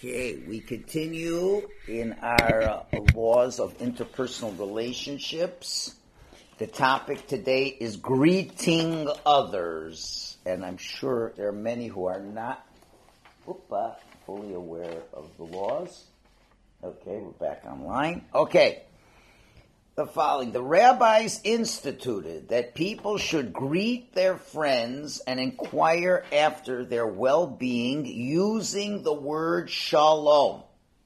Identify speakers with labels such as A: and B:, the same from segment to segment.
A: Okay, we continue in our laws of interpersonal relationships. The topic today is greeting others. And I'm sure there are many who are not fully aware of the laws. Okay, we're back online. Okay, the following. The rabbis instituted that people should greet their friends and inquire after their well-being using the word shalom,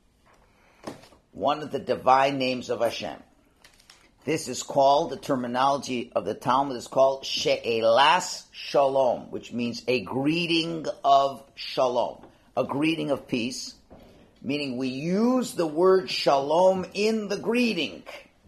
A: one of the divine names of Hashem. This is called, the terminology of the Talmud is called she'elas shalom, which means a greeting of shalom, a greeting of peace, meaning we use the word shalom in the greeting.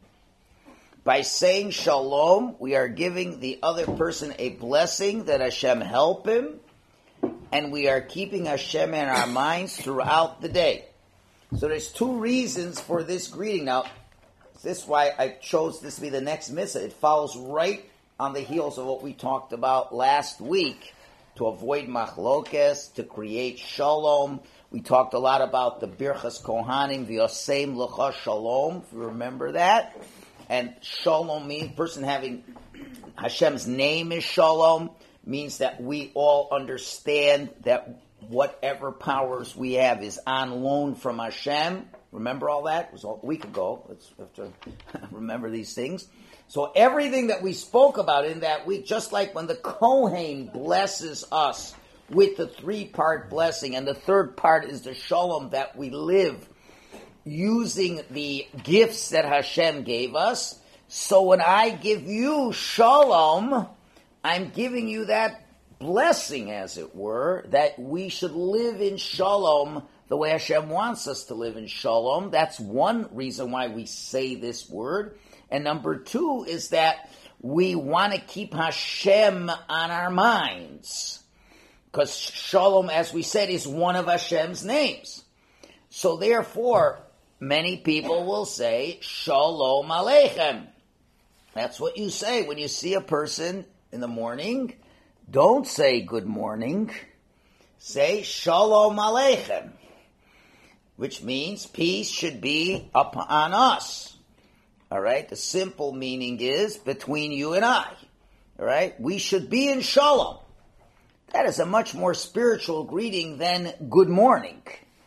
A: By saying shalom, we are giving the other person a blessing that Hashem help him, and we are keeping Hashem in our minds throughout the day. So there's two reasons for this greeting. Now, this is why I chose this to be the next mitzvah. It follows right on the heels of what we talked about last week, to avoid machlokes, to create shalom. We talked a lot about the Birchas Kohanim, v'yosem l'cha shalom, if you remember that. And shalom means person having Hashem's name is shalom, means that we all understand that whatever powers we have is on loan from Hashem. Remember all that? It was a week ago. Let's have to remember these things. So everything that we spoke about in that week, just like when the Kohen blesses us with the three-part blessing, and the third part is the shalom that we live using the gifts that Hashem gave us. So when I give you shalom, I'm giving you that blessing, as it were, that we should live in shalom the way Hashem wants us to live in shalom. That's one reason why we say this word. And number two is that we want to keep Hashem on our minds, because shalom, as we said, is one of Hashem's names. So therefore, many people will say, Shalom Aleichem. That's what you say when you see a person in the morning. Don't say good morning. Say Shalom Aleichem, which means peace should be upon us. All right? The simple meaning is between you and I. All right? We should be in Shalom. That is a much more spiritual greeting than good morning.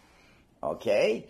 A: Okay?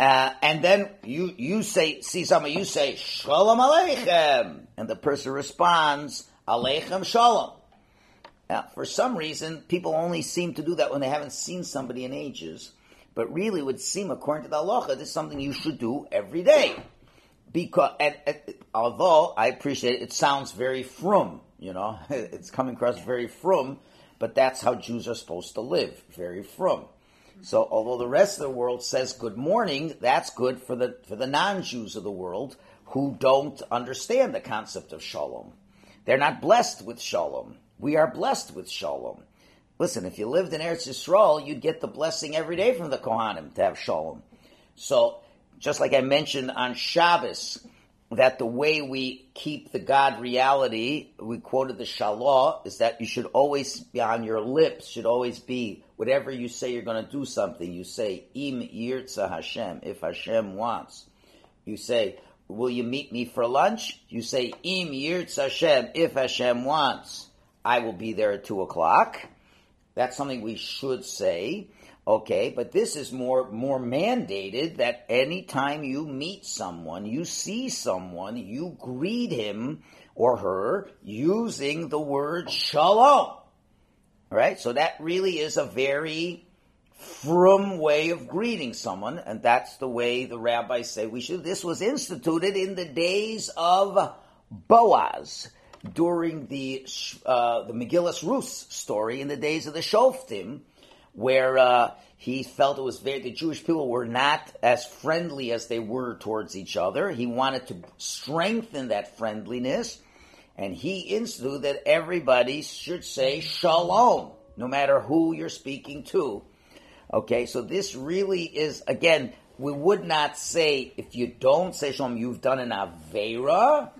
A: And then you say, see somebody, you say, Shalom Aleichem. And the person responds, Aleichem Shalom. Now, for some reason, people only seem to do that when they haven't seen somebody in ages. But really, it would seem, according to the halacha, this is something you should do every day. Because, although I appreciate it, it sounds very frum, it's coming across very frum, but that's how Jews are supposed to live, very frum. So, although the rest of the world says good morning, that's good for the non-Jews of the world who don't understand the concept of shalom. They're not blessed with shalom. We are blessed with shalom. Listen, if you lived in Eretz Yisrael, you'd get the blessing every day from the Kohanim to have shalom. So, just like I mentioned on Shabbos, that the way we keep the God reality, we quoted the Shalah, is that you should always be on your lips, should always be, whatever you say you're going to do something, you say, Im Yirtza Hashem, if Hashem wants. You say, will you meet me for lunch? You say, Im Yirtza Hashem, if Hashem wants. I will be there at 2:00. That's something we should say. Okay, but this is more mandated, that anytime you meet someone, you see someone, you greet him or her using the word shalom. All right, so that really is a very frum way of greeting someone, and that's the way the rabbis say we should. This was instituted in the days of Boaz, during the Megillas Rus story, in the days of the Shoftim, where he felt it was the Jewish people were not as friendly as they were towards each other. He wanted to strengthen that friendliness, and he instituted that everybody should say shalom, no matter who you're speaking to. Okay, so this really is, again, we would not say, if you don't say shalom, you've done an aveira,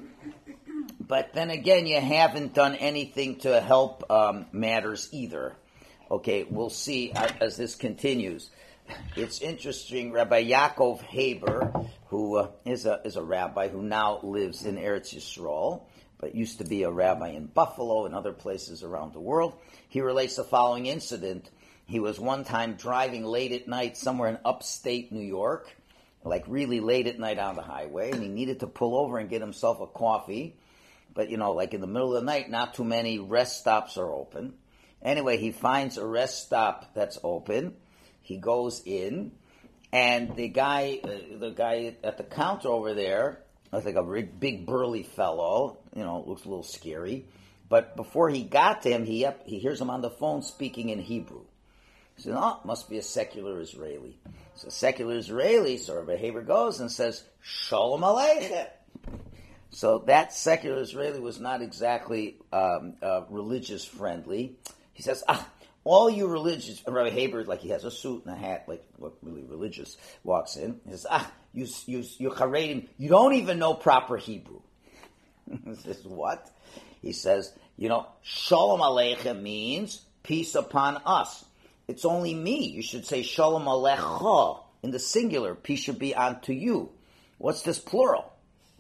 A: but then again, you haven't done anything to help matters either. Okay, we'll see as this continues. it's interesting. Rabbi Yaakov Haber, who is a rabbi who now lives in Eretz Yisrael, but used to be a rabbi in Buffalo and other places around the world. He relates the following incident. He was one time driving late at night somewhere in upstate New York, like really late at night on the highway, and he needed to pull over and get himself a coffee. But, like in the middle of the night, not too many rest stops are open. Anyway, he finds a rest stop that's open. He goes in, and the guy at the counter over there, I think a big burly fellow, looks a little scary. But before he got to him, he hears him on the phone speaking in Hebrew. He says, "Oh, must be a secular Israeli." So secular Israeli, so Rabbi Haber goes and says, "Shalom Aleichem." So that secular Israeli was not exactly religious friendly. He says, all you religious, Rabbi Haber, like he has a suit and a hat, like look really religious, walks in. He says, you Haredim, you don't even know proper Hebrew. He says, what? He says, Shalom Aleichem means peace upon us. It's only me. You should say Shalom Alecha in the singular. Peace should be unto you. What's this plural?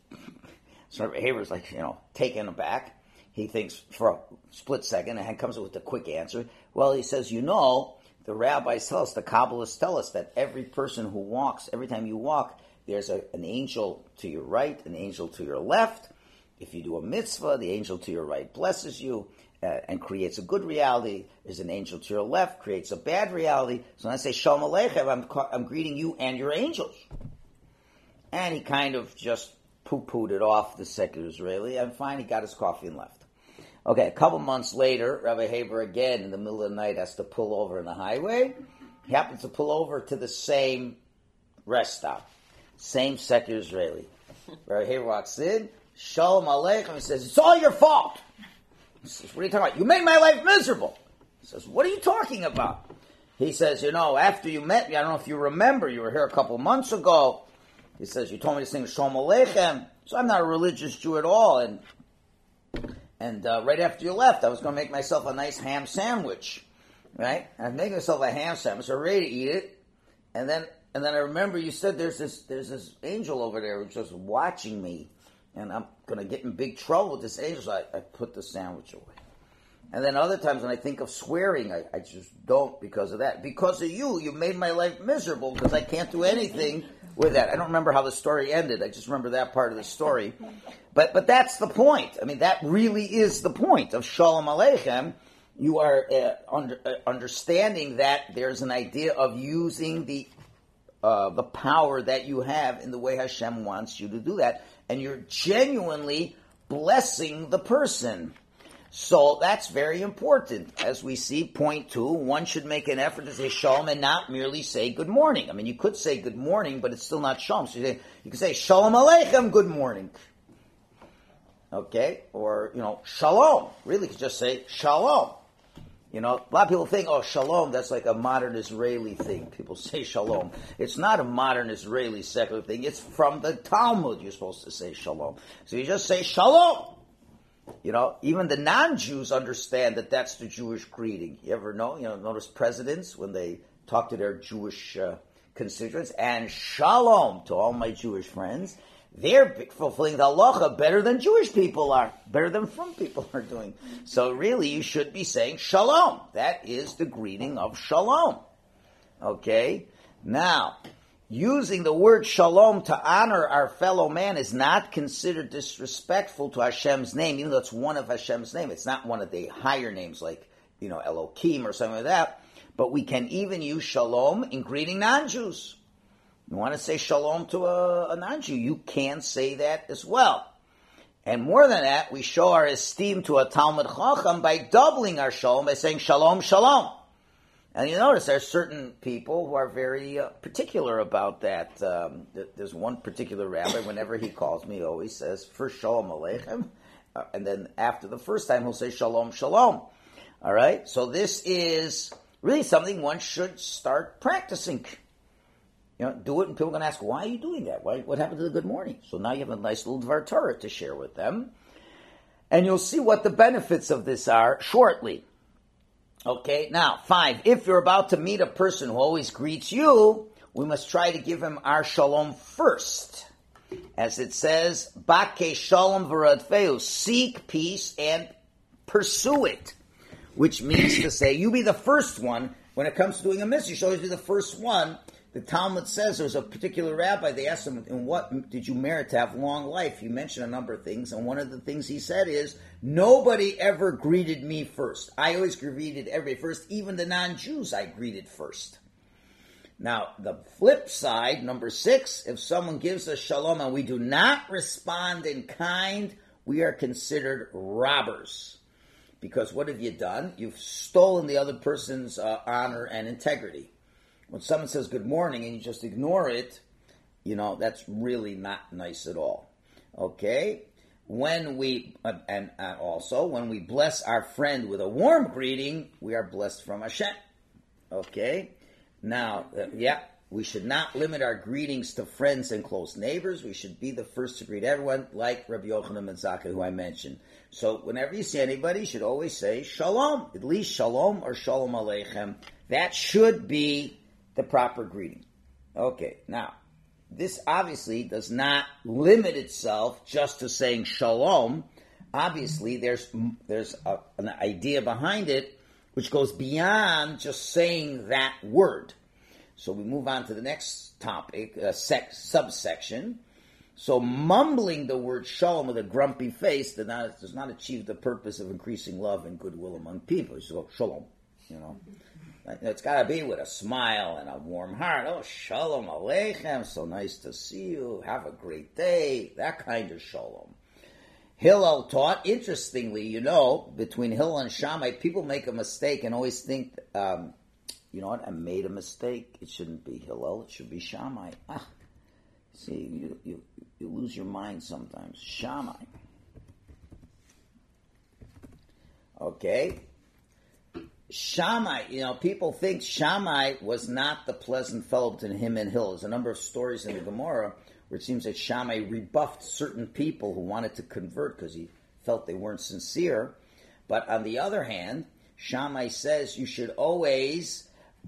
A: So Rabbi Haber's like, taken aback. He thinks for a split second and comes up with a quick answer. Well, he says, the rabbis tell us, the Kabbalists tell us that every person who walks, every time you walk, there's an angel to your right, an angel to your left. If you do a mitzvah, the angel to your right blesses you and creates a good reality. There's an angel to your left, creates a bad reality. So when I say Shalom Aleichem, I'm greeting you and your angels. And he kind of just poo-pooed it off, the secular Israeli, and fine, he got his coffee and left. Okay, a couple months later, Rabbi Haber again, in the middle of the night, has to pull over on the highway. He happens to pull over to the same rest stop, same secular Israeli. Rabbi Haber walks in, Shalom Aleichem, he says, "It's all your fault." He says, "What are you talking about? You made my life miserable." He says, "What are you talking about?" He says, after you met me, I don't know if you remember, you were here a couple months ago. He says, "You told me to sing Shalom Aleichem, so I'm not a religious Jew at all, and right after you left, I was going to make myself a nice ham sandwich, right? And I'm making myself a ham sandwich, I'm ready to eat it, and then I remember you said there's this angel over there who's just watching me, and I'm going to get in big trouble with this angel, so I put the sandwich away. And then other times when I think of swearing, I just don't because of that. Because of you made my life miserable because I can't do anything with that." I don't remember how the story ended. I just remember that part of the story. But that's the point. I mean, that really is the point of Shalom Aleichem. You are understanding that there's an idea of using the power that you have in the way Hashem wants you to do that. And you're genuinely blessing the person. So that's very important. As we see, point 2, one should make an effort to say shalom and not merely say good morning. I mean, you could say good morning, but it's still not shalom. So you can say Shalom Aleichem, good morning. Okay? Or, shalom. Really, you could just say shalom. A lot of people think, shalom, that's like a modern Israeli thing. People say shalom. It's not a modern Israeli secular thing. It's from the Talmud you're supposed to say shalom. So you just say shalom. Even the non-Jews understand that that's the Jewish greeting. You ever notice presidents when they talk to their Jewish constituents, and shalom to all my Jewish friends, they're fulfilling the halacha better than Jewish people are, better than frum people are doing. So really, you should be saying shalom. That is the greeting of shalom. Okay? Now, using the word shalom to honor our fellow man is not considered disrespectful to Hashem's name, even though it's one of Hashem's name. It's not one of the higher names like, Elohim or something like that. But we can even use shalom in greeting non-Jews. You want to say shalom to a non-Jew, you can say that as well. And more than that, we show our esteem to a Talmud Chacham by doubling our shalom, by saying shalom, shalom. And you notice there are certain people who are very particular about that. There's one particular rabbi, whenever he calls me, he always says, first Shalom Aleichem, and then after the first time he'll say Shalom, Shalom. All right? So this is really something one should start practicing. Do it, and people are going to ask, why are you doing that? What happened to the good morning? So now you have a nice little Dvar Torah to share with them. And you'll see what the benefits of this are shortly. Okay, now 5. If you're about to meet a person who always greets you, we must try to give him our shalom first. As it says, Bake shalom v'radfeu, seek peace and pursue it. Which means to say, you be the first one. When it comes to doing a mitzvah, you should always be the first one. The Talmud says there's a particular rabbi, they asked him, in what did you merit to have long life? You mentioned a number of things, and one of the things he said is, nobody ever greeted me first. I always greeted everybody first, even the non-Jews I greeted first. Now, the flip side, number 6, if someone gives us shalom and we do not respond in kind, we are considered robbers. Because what have you done? You've stolen the other person's honor and integrity. When someone says good morning and you just ignore it, that's really not nice at all. Okay? When we, and also, when we bless our friend with a warm greeting, we are blessed from Hashem. Okay? Now, we should not limit our greetings to friends and close neighbors. We should be the first to greet everyone, like Rabbi Yochanan ben Zakkai, who I mentioned. So whenever you see anybody, you should always say shalom, at least shalom or shalom aleichem. That should be the proper greeting. Okay, now, this obviously does not limit itself just to saying shalom. Obviously, there's an idea behind it which goes beyond just saying that word. So we move on to the next topic, subsection. So mumbling the word shalom with a grumpy face does not achieve the purpose of increasing love and goodwill among people. So shalom, It's got to be with a smile and a warm heart. Oh, shalom aleichem, so nice to see you. Have a great day. That kind of shalom. Hillel taught, interestingly, between Hillel and Shammai, people make a mistake and always think, you know what, I made a mistake. It shouldn't be Hillel, it should be Shammai. See, you lose your mind sometimes. Shammai. Okay. Shammai, people think Shammai was not the pleasant fellow between him and Hillel. There's a number of stories in the Gemara where it seems that Shammai rebuffed certain people who wanted to convert because he felt they weren't sincere. But on the other hand, Shammai says you should always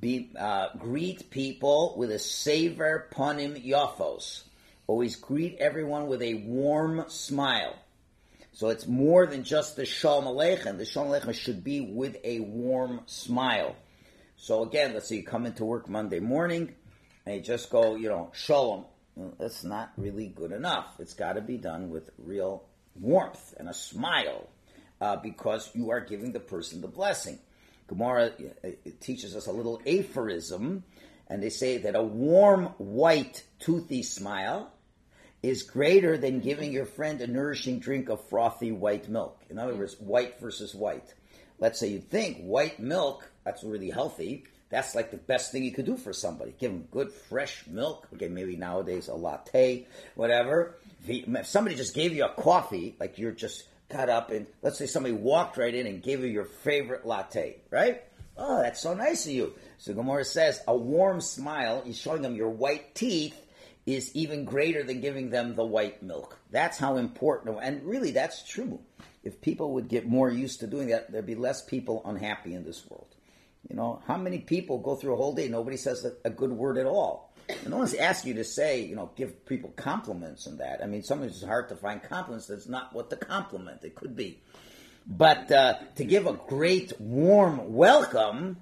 A: greet people with a sever panim yafos. Always greet everyone with a warm smile. So it's more than just the Shalom Aleichem. The Shalom Aleichem should be with a warm smile. So again, let's say you come into work Monday morning and you just go, Shalom. That's not really good enough. It's got to be done with real warmth and a smile because you are giving the person the blessing. Gemara teaches us a little aphorism, and they say that a warm, white, toothy smile is greater than giving your friend a nourishing drink of frothy white milk. In other words, white versus white. Let's say you think white milk, that's really healthy. That's like the best thing you could do for somebody. Give them good, fresh milk. Okay, maybe nowadays a latte, whatever. If somebody just gave you a coffee, like you're just got up and let's say somebody walked right in and gave you your favorite latte, right? Oh, that's so nice of you. So Gemara says a warm smile, you're showing them your white teeth, is even greater than giving them the white milk. That's how important, and really that's true. If people would get more used to doing that, there'd be less people unhappy in this world. How many people go through a whole day, nobody says a good word at all? And no one's asking you to say, give people compliments and that. I mean, sometimes it's hard to find compliments. That's not what the compliment. It could be. But to give a great, warm welcome,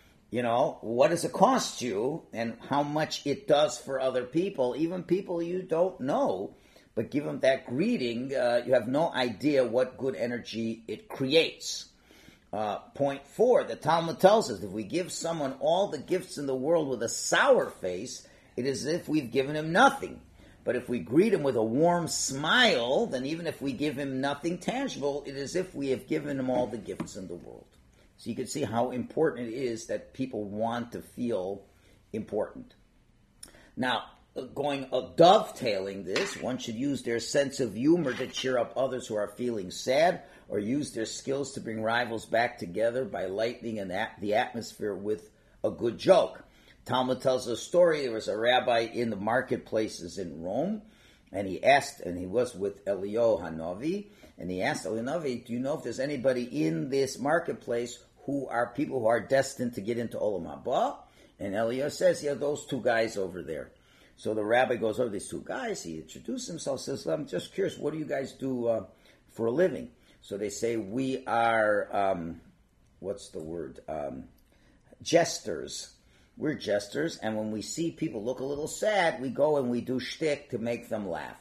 A: what does it cost you and how much it does for other people, even people you don't know. But give them that greeting, you have no idea what good energy it creates. Point 4, the Talmud tells us if we give someone all the gifts in the world with a sour face, it is as if we've given him nothing. But if we greet him with a warm smile, then even if we give him nothing tangible, it is as if we have given him all the gifts in the world. So you can see how important it is that people want to feel important. Now, dovetailing this, one should use their sense of humor to cheer up others who are feeling sad, or use their skills to bring rivals back together by lightening the atmosphere with a good joke. Talmud tells a story. There was a rabbi in the marketplaces in Rome, and he was with Eliyahu Hanavi, and he asked Eliyahu Hanavi, do you know if there's anybody in this marketplace who are people who are destined to get into Olam Haba. And Eliyahu says, yeah, those two guys over there. So the rabbi goes over these two guys. He introduces himself, says, I'm just curious, what do you guys do for a living? So they say, we are, jesters. We're jesters, and when we see people look a little sad, we go and we do shtick to make them laugh.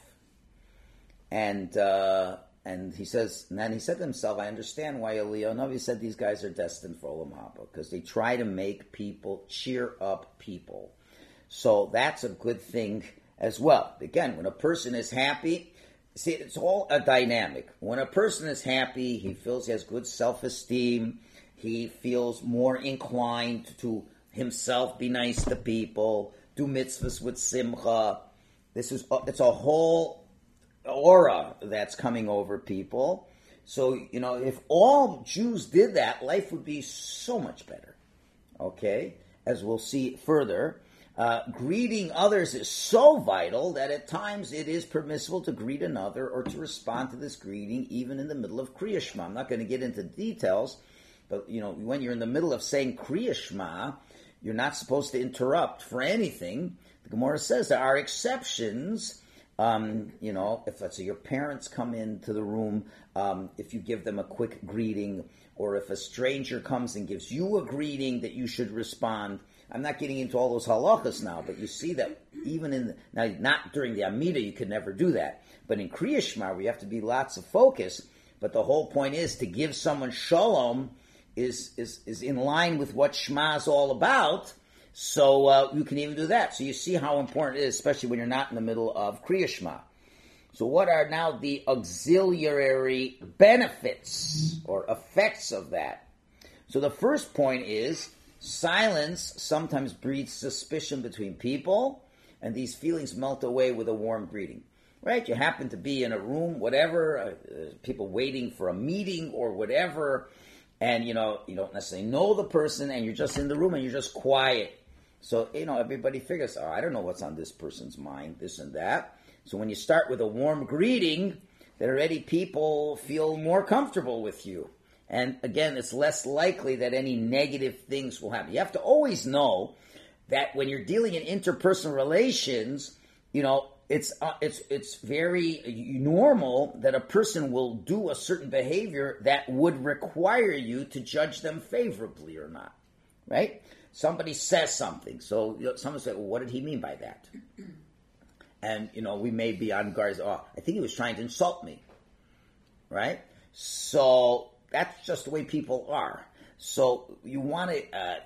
A: And he says, and then he said to himself, I understand why Eliyahu Navi said these guys are destined for Olam Haba, because they try to make people, cheer up people. So that's a good thing as well. Again, when a person is happy, see, it's all a dynamic. When a person is happy, he feels he has good self-esteem, he feels more inclined to himself be nice to people, do mitzvahs with simcha. It's a whole aura that's coming over people. So, if all Jews did that, life would be so much better. Okay? As we'll see further, greeting others is so vital that at times it is permissible to greet another or to respond to this greeting even in the middle of Kriya Shema. I'm not going to get into details, but, when you're in the middle of saying Kriya Shema, you're not supposed to interrupt for anything. The Gemara says there are exceptions. If let's say your parents come into the room, if you give them a quick greeting, or if a stranger comes and gives you a greeting, that you should respond. I'm not getting into all those halachas now, but you see that even now, not during the Amida, you could never do that. But in Kriya Shema, we have to be lots of focus. But the whole point is to give someone shalom is in line with what Shema is all about, so you can even do that. So you see how important it is, especially when you're not in the middle of Kriya Shema. So what are now the auxiliary benefits or effects of that? So the first point is, silence sometimes breeds suspicion between people, and these feelings melt away with a warm greeting. Right? You happen to be in a room, whatever, people waiting for a meeting or whatever, and you don't necessarily know the person, and you're just in the room and you're just quiet. So everybody figures, I don't know what's on this person's mind, this and that. So when you start with a warm greeting, then already people feel more comfortable with you. And again, it's less likely that any negative things will happen. You have to always know that when you're dealing in interpersonal relations, it's very normal that a person will do a certain behavior that would require you to judge them favorably or not, right? Somebody says something, so someone says, well, what did he mean by that? And, we may be on guard, I think he was trying to insult me, right? So that's just the way people are. So you want to,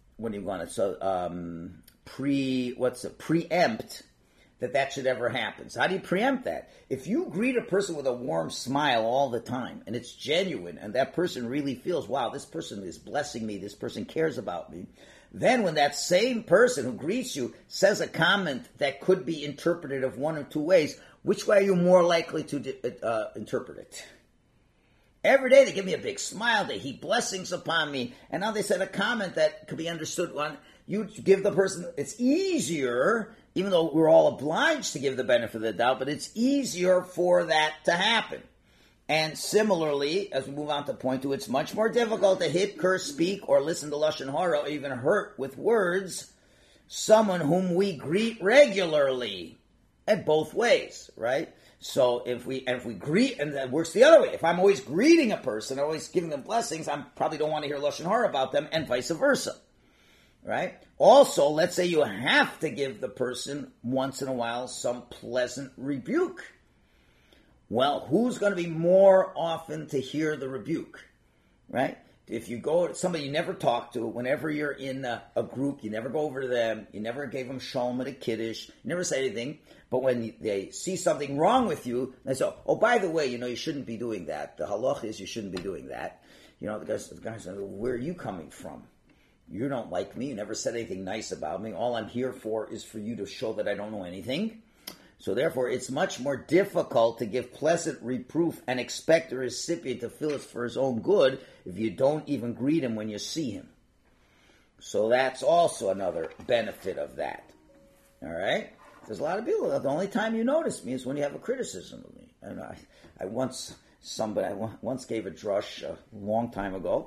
A: preempt that should ever happen. So how do you preempt that? If you greet a person with a warm smile all the time, and it's genuine, and that person really feels, wow, this person is blessing me, this person cares about me, then when that same person who greets you says a comment that could be interpreted of one or two ways, which way are you more likely to interpret it? Every day they give me a big smile, they heap blessings upon me, and now they said a comment that could be understood. You give the person, it's easier, even though we're all obliged to give the benefit of the doubt, but it's easier for that to happen. And similarly, as we move on to point two, it's much more difficult to hit, curse, speak, or listen to Lashon Hara, or even hurt with words someone whom we greet regularly, and both ways, right? So if we greet, and that works the other way. If I'm always greeting a person, always giving them blessings, I probably don't want to hear Lashon Hara about them, and vice versa, right? Also, let's say you have to give the person once in a while some pleasant rebuke. Well, who's going to be more often to hear the rebuke, right? If you go to somebody you never talk to, whenever you're in a group, you never go over to them, you never gave them shalom at a kiddush, you never say anything, but when they see something wrong with you, they say, oh, by the way, you shouldn't be doing that. The halach is you shouldn't be doing that. The guy says, where are you coming from? You don't like me, you never said anything nice about me. All I'm here for is for you to show that I don't know anything. So therefore, it's much more difficult to give pleasant reproof and expect the recipient to feel it's for his own good if you don't even greet him when you see him. So that's also another benefit of that. All right? There's a lot of people, the only time you notice me is when you have a criticism of me. And I once gave a drush a long time ago,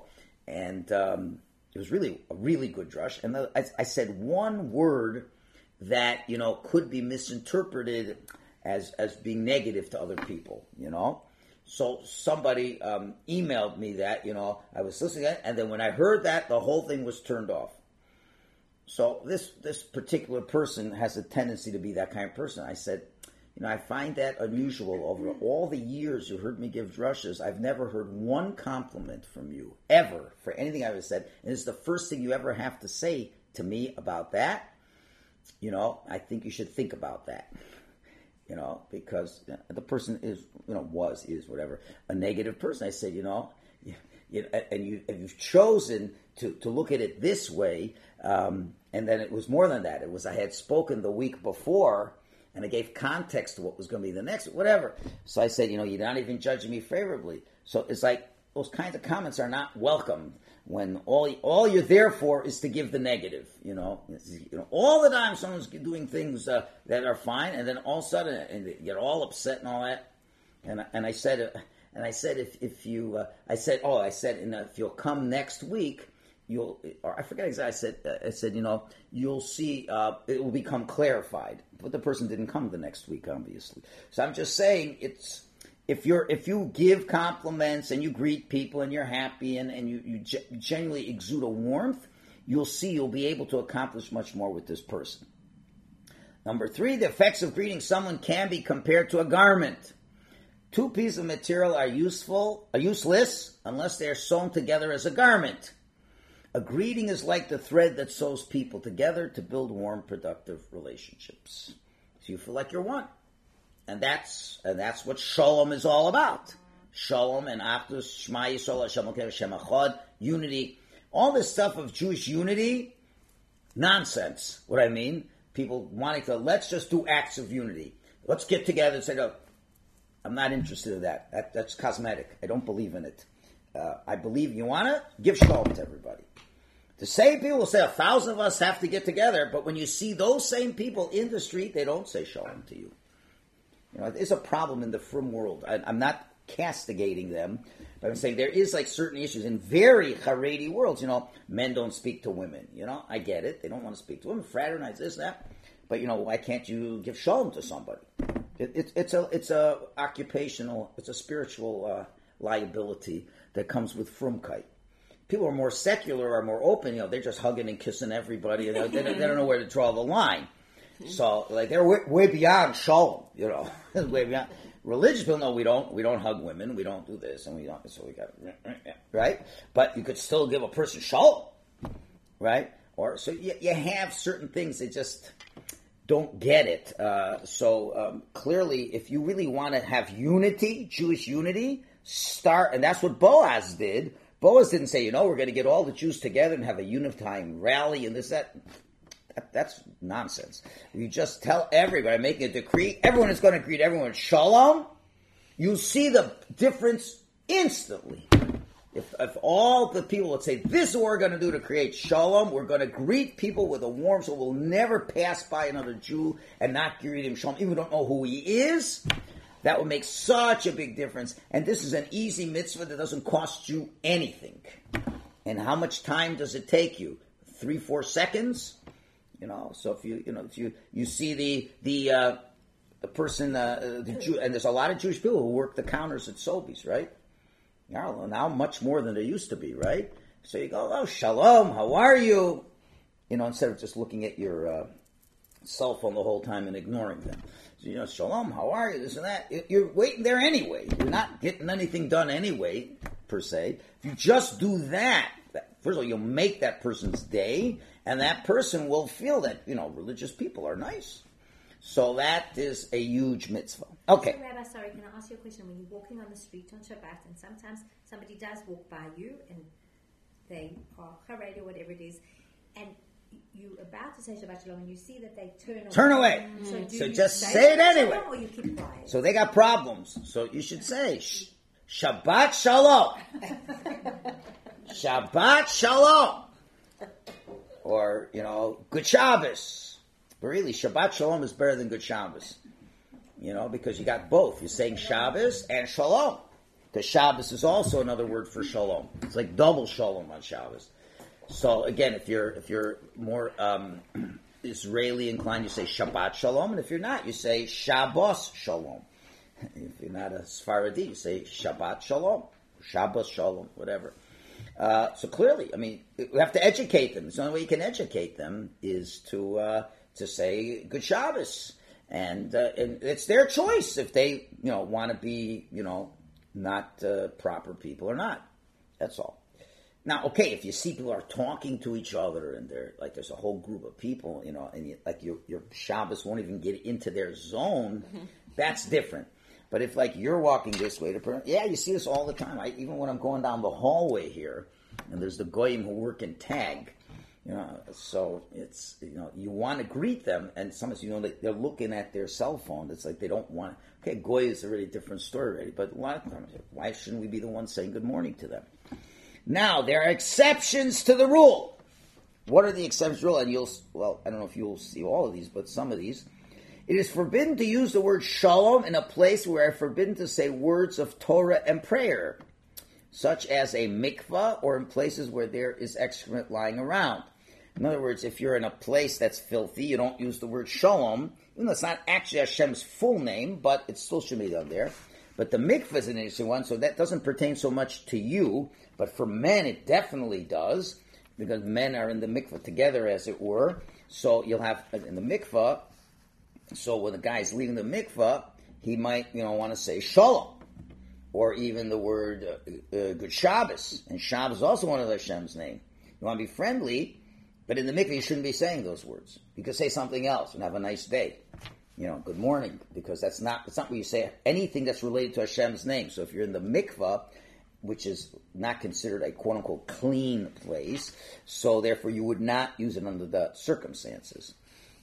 A: And it was really a really good drush. And I said one word that, could be misinterpreted as being negative to other people, So somebody emailed me that, I was listening to it, and then when I heard that, the whole thing was turned off. So this particular person has a tendency to be that kind of person. I said, I find that unusual. Over all the years you heard me give drushes, I've never heard one compliment from you, ever, for anything I've ever said. And it's the first thing you ever have to say to me about that. I think you should think about that. Because the person is whatever, a negative person. I said, and you've chosen to look at it this way, and then it was more than that. It was I had spoken the week before, and I gave context to what was going to be the next, whatever. So I said, you're not even judging me favorably. So it's like those kinds of comments are not welcome when all you're there for is to give the negative. All the time someone's doing things that are fine, and then all of a sudden and they get all upset and all that. And I said if you'll come next week, I forget exactly. I said you'll see it will become clarified. But the person didn't come the next week, obviously. So I'm just saying it's. If you give compliments and you greet people and you're happy and you genuinely exude a warmth, you'll be able to accomplish much more with this person. Number 3, the effects of greeting someone can be compared to a garment. 2 pieces of material are useless unless they are sewn together as a garment. A greeting is like the thread that sews people together to build warm, productive relationships. So you feel like you're one. And that's what Shalom is all about. Shalom and Achdus, Shema Yisrael, Hashem Elokeinu, Hashem Echad, unity. All this stuff of Jewish unity, nonsense. What I mean, people wanting to, let's just do acts of unity. Let's get together and say, no, I'm not interested in that. That's cosmetic. I don't believe in it. I believe you want to give Shalom to everybody. The same people will say 1,000 of us have to get together, but when you see those same people in the street, they don't say Shalom to you. There's a problem in the frum world. I'm not castigating them, but I'm saying there is like certain issues in very Haredi worlds. Men don't speak to women. I get it. They don't want to speak to women. Fraternize this, that. But why can't you give shalom to somebody? It's a occupational, it's a spiritual liability that comes with frumkeit. People are more secular, are more open. They're just hugging and kissing everybody. They don't know where to draw the line. So, they're way beyond shalom, way beyond. Religious people, no, we don't hug women, we don't do this, and we don't, so we got, right? But you could still give a person shalom, right? Or, so you have certain things that just don't get it. Clearly, if you really want to have unity, Jewish unity, start, and that's what Boaz did. Boaz didn't say, we're going to get all the Jews together and have a unifying rally and this, that. That's nonsense. You just tell everybody, making a decree, everyone is going to greet everyone with shalom. You see the difference instantly. If all the people would say, this is what we're going to do to create shalom, we're going to greet people with a warmth, so we'll never pass by another Jew and not greet him shalom, even if we don't know who he is, that would make such a big difference. And this is an easy mitzvah that doesn't cost you anything. And how much time does it take you? 3-4 seconds? So if you see the person, the Jew, and there's a lot of Jewish people who work the counters at Sobeys, right? Now much more than there used to be, right? So you go, oh, shalom, how are you? Instead of just looking at your cell phone the whole time and ignoring them. So, shalom, how are you? This and that. You're waiting there anyway. You're not getting anything done anyway, per se. If you just do that, first of all, you'll make that person's day, and that person will feel that, religious people are nice. So that is a huge mitzvah. Okay.
B: So, Rabbi, sorry, can I ask you a question? When you're walking on the street on Shabbat, and sometimes somebody does walk by you, and they are Haredi or whatever it is, and you're about to say Shabbat Shalom, and you see that they turn away.
A: So just say it anyway.
B: Or you keep quiet?
A: So they got problems. So you should say, Shabbat Shalom. Shabbat Shalom. Or, Good Shabbos. But really, Shabbat Shalom is better than Good Shabbos. Because you got both. You're saying Shabbos and Shalom. Because Shabbos is also another word for shalom. It's like double shalom on Shabbos. So again, if you're more Israeli inclined, you say Shabbat Shalom, and if you're not, you say Shabbos Shalom. If you're not a Sephardi, you say Shabbat Shalom, Shabbos Shalom, whatever. So clearly, I mean, we have to educate them. The only way you can educate them is to say Good Shabbos, and it's their choice if they want to be not proper people or not. That's all. Now, okay, if you see people are talking to each other and they're like there's a whole group of people, and your Shabbos won't even get into their zone, that's different. But if like you're walking this way, you see this all the time. Even when I'm going down the hallway here, and there's the goyim who work in tag, so it's you want to greet them, and sometimes they're looking at their cell phone. It's like they don't want. Okay, goy is a really different story already, but a lot of times, why shouldn't we be the ones saying good morning to them? Now, there are exceptions to the rule. What are the exceptions to the rule? And I don't know if you'll see all of these, but some of these. It is forbidden to use the word shalom in a place where I'm forbidden to say words of Torah and prayer, such as a mikvah or in places where there is excrement lying around. In other words, if you're in a place that's filthy, you don't use the word shalom, even though it's not actually Hashem's full name, but it still should be done there. But the mikvah is an interesting one, so that doesn't pertain so much to you, but for men it definitely does, because men are in the mikvah together, as it were. So you'll have, in the mikvah, so when the guy's leaving the mikvah, he might, want to say shalom, or even the word good Shabbos, and Shabbos is also one of Hashem's name. You want to be friendly, but in the mikvah you shouldn't be saying those words. You could say something else and have a nice day. Good morning, because that's not where you say anything that's related to Hashem's name. So if you're in the mikvah, which is not considered a quote-unquote clean place, so therefore you would not use it under the circumstances.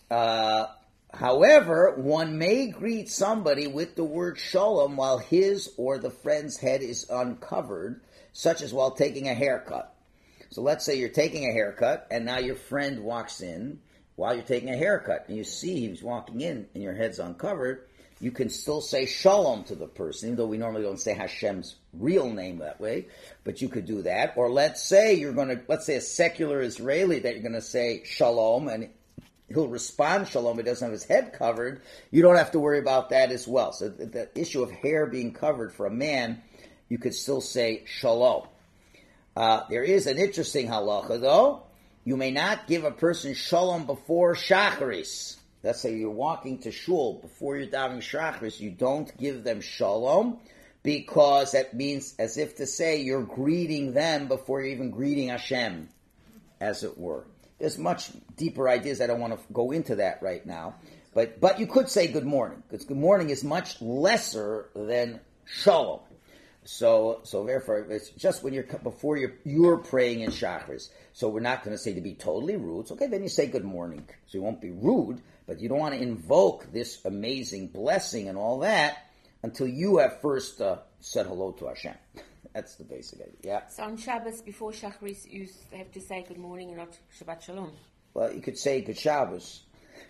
A: However, one may greet somebody with the word shalom while his or the friend's head is uncovered, such as while taking a haircut. So let's say you're taking a haircut, and now your friend walks in while you're taking a haircut, and you see he's walking in and your head's uncovered. You can still say shalom to the person, even though we normally don't say Hashem's real name that way, but you could do that. Or let's say a secular Israeli that you're going to say shalom, and he'll respond shalom, he doesn't have his head covered. You don't have to worry about that as well. So the issue of hair being covered for a man, you could still say shalom. There is an interesting halacha, though. You may not give a person shalom before shacharis. Let's say you're walking to shul before you're davening shacharis. You don't give them shalom because that means as if to say you're greeting them before you're even greeting Hashem, as it were. There's much deeper ideas. I don't want to go into that right now. But you could say good morning, because good morning is much lesser than shalom. So therefore, it's just when before you're praying in shacharis. So we're not going to say to be totally rude. So, okay, then you say good morning. So you won't be rude, but you don't want to invoke this amazing blessing and all that until you have first said hello to Hashem. That's the basic idea. Yeah.
C: So on Shabbos, before shacharis, you have to say good morning and not Shabbat Shalom.
A: Well, you could say good Shabbos.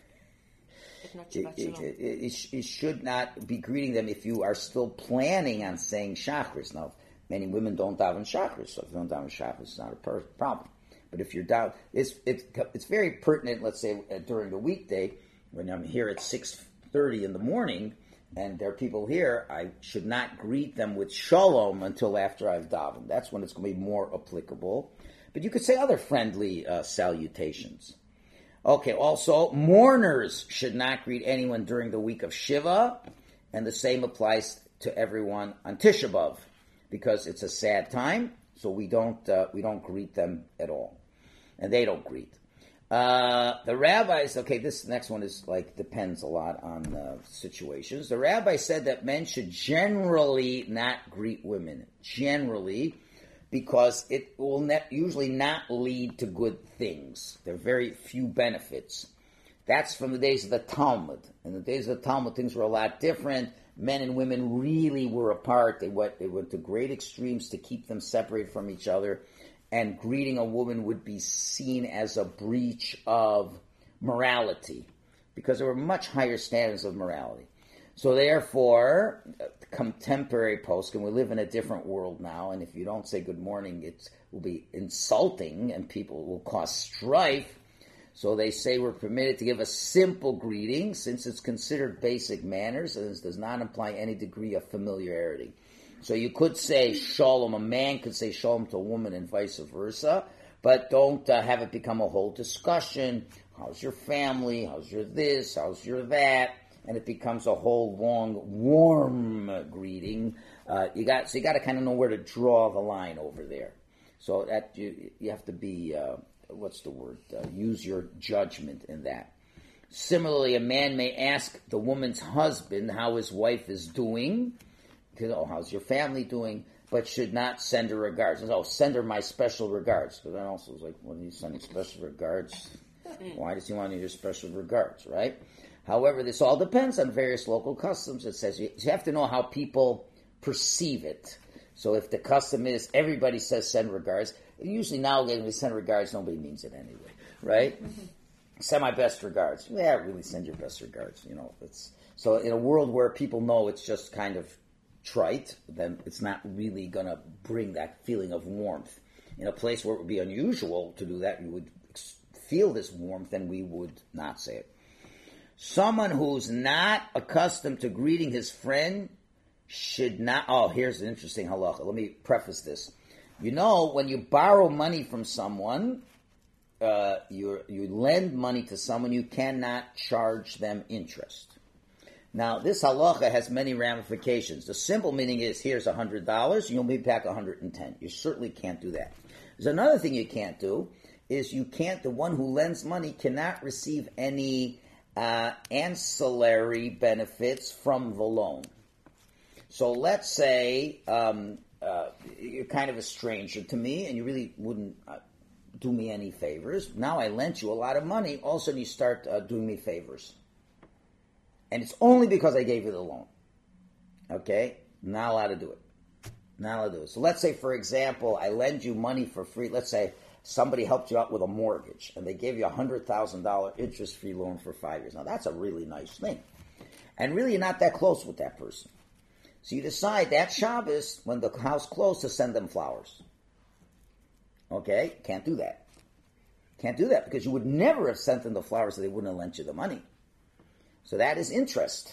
C: But not Shabbat Shalom.
A: It should not be greeting them if you are still planning on saying shacharis. Now, many women don't daven shacharis, so if you don't daven shacharis, it's not a problem. But if you're down, it's very pertinent. Let's say during the weekday when I'm here at 6:30 in the morning, and there are people here, I should not greet them with shalom until after I've davened. That's when it's going to be more applicable. But you could say other friendly salutations. Okay, also, mourners should not greet anyone during the week of Shiva, and the same applies to everyone on Tisha B'Av, because it's a sad time, so we don't greet them at all. And they don't greet. The rabbis, okay, this next one is depends a lot on situations. The rabbi said that men should generally not greet women. Generally, because it will usually not lead to good things. There are very few benefits. That's from the days of the Talmud. In the days of the Talmud, things were a lot different. Men and women really were apart. They went to great extremes to keep them separated from each other. And greeting a woman would be seen as a breach of morality, because there were much higher standards of morality. So therefore, contemporary poskim. We live in a different world now, and if you don't say good morning, it will be insulting, and people will cause strife. So they say we're permitted to give a simple greeting, since it's considered basic manners, and this does not imply any degree of familiarity. So you could say shalom, a man could say shalom to a woman and vice versa, but don't have it become a whole discussion. How's your family? How's your this? How's your that? And it becomes a whole long, warm greeting. You got to kind of know where to draw the line over there. So that you have to be, use your judgment in that. Similarly, a man may ask the woman's husband how his wife is doing. How's your family doing? But should not send her regards. Send her my special regards. Because then also it's like, when he's sending special regards, why does he want your special regards, right? However, this all depends on various local customs. It says you have to know how people perceive it. So if the custom is everybody says send regards, usually nowadays when we send regards, nobody means it anyway, right? Mm-hmm. Send my best regards. Yeah, really send your best regards. So in a world where people know it's just kind of trite, then it's not really going to bring that feeling of warmth. In a place where it would be unusual to do that, you would feel this warmth, and we would not say it. Someone who's not accustomed to greeting his friend should not... here's an interesting halacha. Let me preface this. When you borrow money from someone, you lend money to someone, you cannot charge them interest. Now, this halacha has many ramifications. The simple meaning is, here's $100, you'll be back $110. You certainly can't do that. There's another thing you can't do, is the one who lends money cannot receive any ancillary benefits from the loan. So let's say you're kind of a stranger to me, and you really wouldn't do me any favors. Now I lent you a lot of money, all of a sudden you start doing me favors. And it's only because I gave you the loan. Okay? Not allowed to do it. So let's say, for example, I lend you money for free. Let's say somebody helped you out with a mortgage, and they gave you a $100,000 interest-free loan for 5 years. Now, that's a really nice thing. And really, you're not that close with that person. So you decide that Shabbos, when the house closed, to send them flowers. Okay? Can't do that. Because you would never have sent them the flowers if they wouldn't have lent you the money. So that is interest.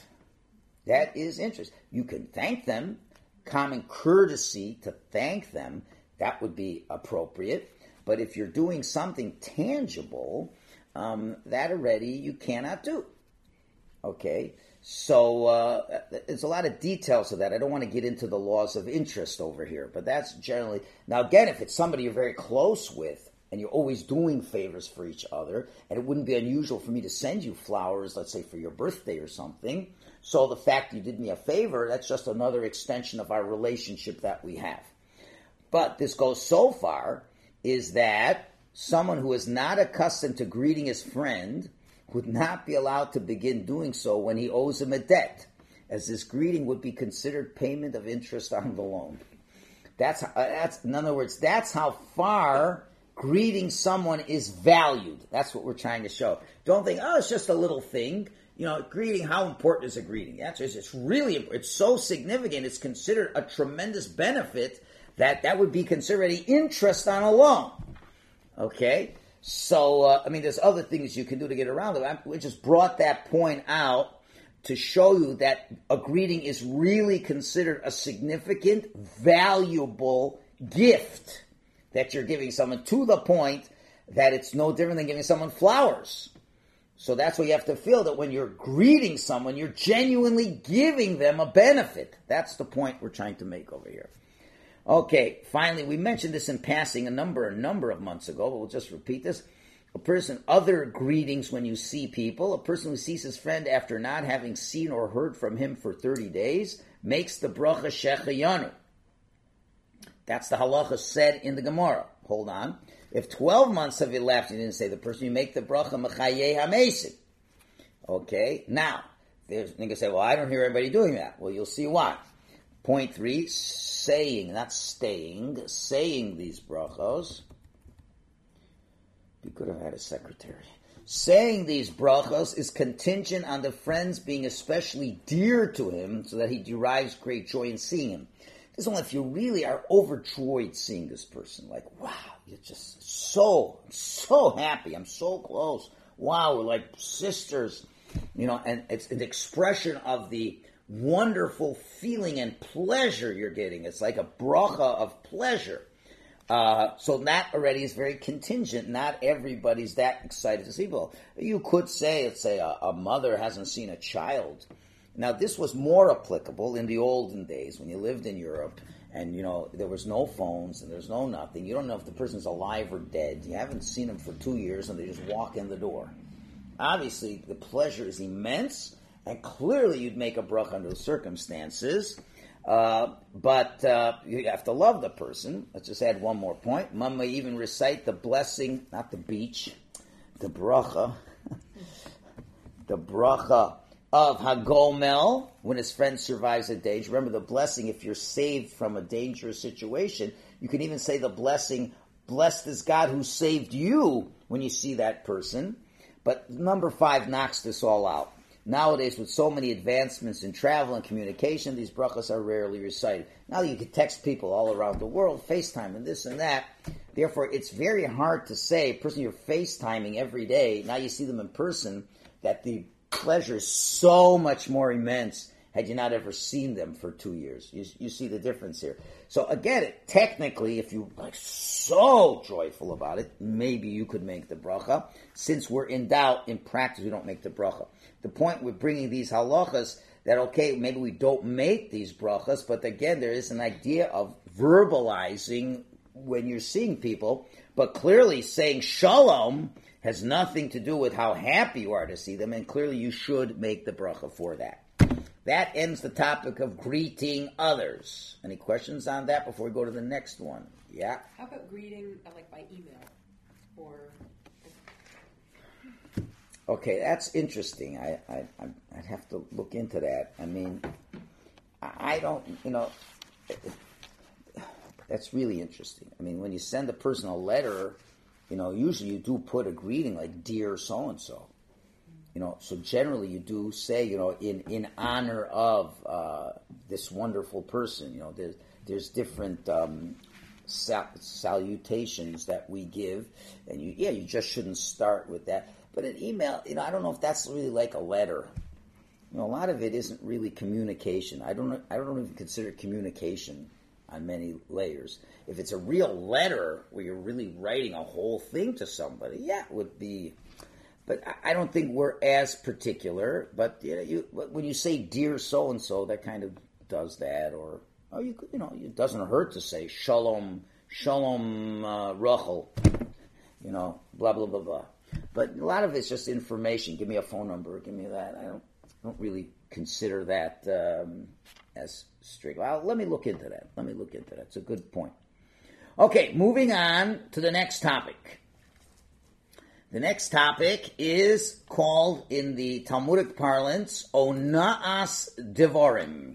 A: You can thank them. Common courtesy to thank them, that would be appropriate. But if you're doing something tangible, that already you cannot do. Okay? So there's a lot of details of that. I don't want to get into the laws of interest over here, but that's generally... Now again, if it's somebody you're very close with, and you're always doing favors for each other, and it wouldn't be unusual for me to send you flowers, let's say for your birthday or something, so the fact you did me a favor, that's just another extension of our relationship that we have. But this goes so far, is that someone who is not accustomed to greeting his friend would not be allowed to begin doing so when he owes him a debt, as this greeting would be considered payment of interest on the loan. That's in other words, that's how far greeting someone is valued. That's what we're trying to show. Don't think, it's just a little thing. Greeting, how important is a greeting? The answer is it's so significant, it's considered a tremendous benefit that would be considered interest on a loan. Okay? So, there's other things you can do to get around it. We just brought that point out to show you that a greeting is really considered a significant, valuable gift that you're giving someone, to the point that it's no different than giving someone flowers. So that's what you have to feel, that when you're greeting someone, you're genuinely giving them a benefit. That's the point we're trying to make over here. Okay, finally, we mentioned this in passing a number of months ago, but we'll just repeat this. Other greetings when you see people. A person who sees his friend after not having seen or heard from him for 30 days makes the bracha shechayanu. That's the halacha said in the Gemara. Hold on. If 12 months have elapsed, you didn't say the person, you make the bracha mechayeh hamesim. Okay, now, there's niggas say, well, I don't hear everybody doing that. Well, you'll see why. Point 3, saying, not staying, saying these brachos. You could have had a secretary. Saying these brachas is contingent on the friends being especially dear to him so that he derives great joy in seeing him. This is only if you really are overjoyed seeing this person. Like, wow, you're just so happy. I'm so close. Wow, we're like sisters. And it's an expression of the wonderful feeling and pleasure you're getting. It's like a bracha of pleasure. So that already is very contingent. Not everybody's that excited to see people. You could say, let's say a mother hasn't seen a child. Now this was more applicable in the olden days when you lived in Europe and, there was no phones and there's no nothing. You don't know if the person's alive or dead. You haven't seen them for 2 years and they just walk in the door. Obviously, the pleasure is immense and clearly you'd make a bracha under the circumstances. But you have to love the person. Let's just add one more point. One may even recite the blessing, not the beach, the bracha, the bracha of Hagomel when his friend survives a danger. Remember the blessing, if you're saved from a dangerous situation, you can even say the blessing, blessed is God who saved you when you see that person. But number 5 knocks this all out. Nowadays, with so many advancements in travel and communication, these brachas are rarely recited. Now you can text people all around the world, FaceTime and this and that. Therefore, it's very hard to say, a person you're FaceTiming every day, now you see them in person, that the pleasure is so much more immense had you not ever seen them for 2 years. You see the difference here. So again, technically, if you're so joyful about it, maybe you could make the bracha. Since we're in doubt, in practice, we don't make the bracha. The point with bringing these halachas, that okay, maybe we don't make these brachas, but again, there is an idea of verbalizing when you're seeing people, but clearly saying shalom has nothing to do with how happy you are to see them, and clearly you should make the bracha for that. That ends the topic of greeting others. Any questions on that before we go to the next one? Yeah?
C: How about greeting like by email? Or
A: okay, that's interesting. I'd have to look into that. I mean, I don't, that's really interesting. I mean, when you send a person a letter, usually you do put a greeting like, dear so-and-so. So generally you do say, in honor of this wonderful person. There's different salutations that we give, and you just shouldn't start with that. But an email, I don't know if that's really like a letter. A lot of it isn't really communication. I don't even consider it communication on many layers. If it's a real letter where you're really writing a whole thing to somebody, it would be. But I don't think we're as particular. But when you say dear so and so, that kind of does that. Or it doesn't hurt to say shalom Rachel, blah blah blah blah. But a lot of it's just information. Give me a phone number. Give me that. I don't really consider that as strict. Well, let me look into that. It's a good point. Okay, moving on to the next topic. The next topic is called, in the Talmudic parlance, Ona'as Devarim.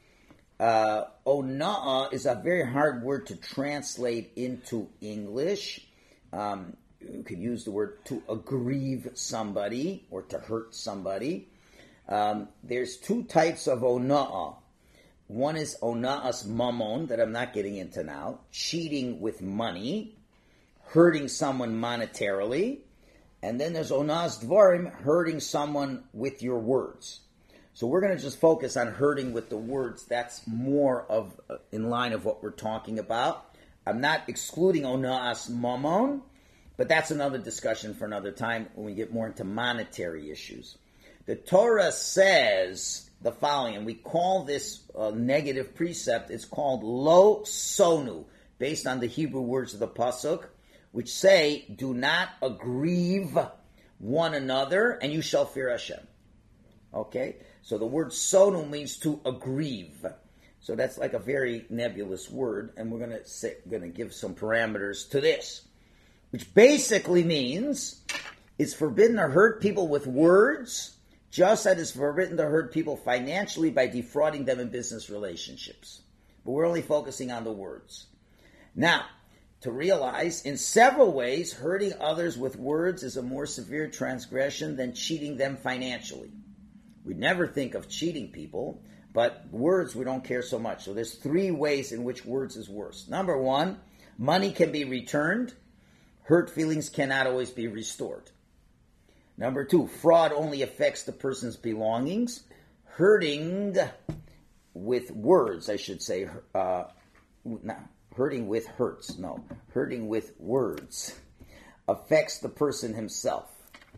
A: Ona'a is a very hard word to translate into English. You could use the word to aggrieve somebody or to hurt somebody. There's 2 types of Ona'a. One is Ona'as Mamon, that I'm not getting into now, cheating with money, hurting someone monetarily. And then there's Ona'as Dvarim, hurting someone with your words. So we're going to just focus on hurting with the words. That's more of in line of what we're talking about. I'm not excluding Ona'as Mamon, but that's another discussion for another time when we get more into monetary issues. The Torah says the following, and we call this negative precept, it's called Lo Sonu, based on the Hebrew words of the Pasuk, which say, do not aggrieve one another, and you shall fear Hashem. Okay? So the word sonu means to aggrieve. So that's like a very nebulous word, and we're going to give some parameters to this, which basically means it's forbidden to hurt people with words, just as it's forbidden to hurt people financially by defrauding them in business relationships. But we're only focusing on the words. Now, to realize in several ways hurting others with words is a more severe transgression than cheating them financially. We'd never think of cheating people, but words we don't care so much. So there's 3 ways in which words is worse. Number 1, money can be returned. Hurt feelings cannot always be restored. Number 2, fraud only affects the person's belongings. Hurting with words, I should say, hurting with hurts, no, hurting with words affects the person himself.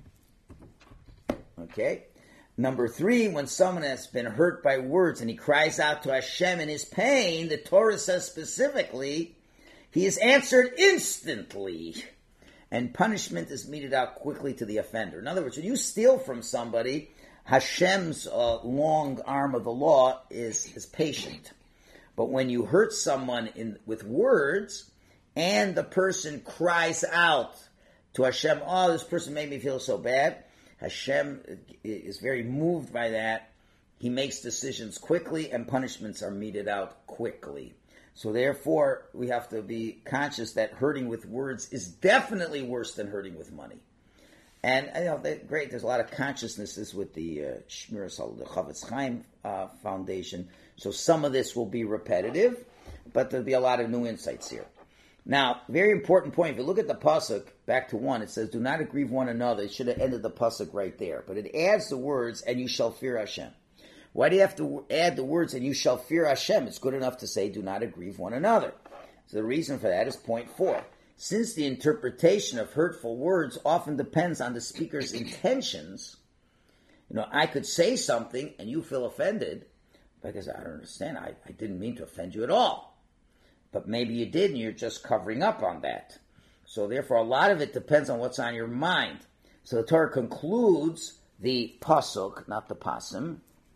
A: Okay? Number 3, when someone has been hurt by words and he cries out to Hashem in his pain, the Torah says specifically, he is answered instantly. And punishment is meted out quickly to the offender. In other words, when you steal from somebody, Hashem's long arm of the law is patient. But when you hurt someone with words, and the person cries out to Hashem, oh, this person made me feel so bad, Hashem is very moved by that. He makes decisions quickly, and punishments are meted out quickly. So therefore, we have to be conscious that hurting with words is definitely worse than hurting with money. And there's a lot of consciousnesses with the Shmiras the Chavetz Chaim Foundation. So some of this will be repetitive, but there'll be a lot of new insights here. Now, very important point. If you look at the pasuk back to 1, it says, "Do not aggrieve one another." It should have ended the pasuk right there, but it adds the words, "And you shall fear Hashem." Why do you have to add the words, "and you shall fear Hashem"? It's good enough to say, "Do not aggrieve one another." So the reason for that is point 4. Since the interpretation of hurtful words often depends on the speaker's intentions, I could say something and you feel offended because I don't understand. I didn't mean to offend you at all. But maybe you did and you're just covering up on that. So therefore, a lot of it depends on what's on your mind. So the Torah concludes the pasuk, not the pasim.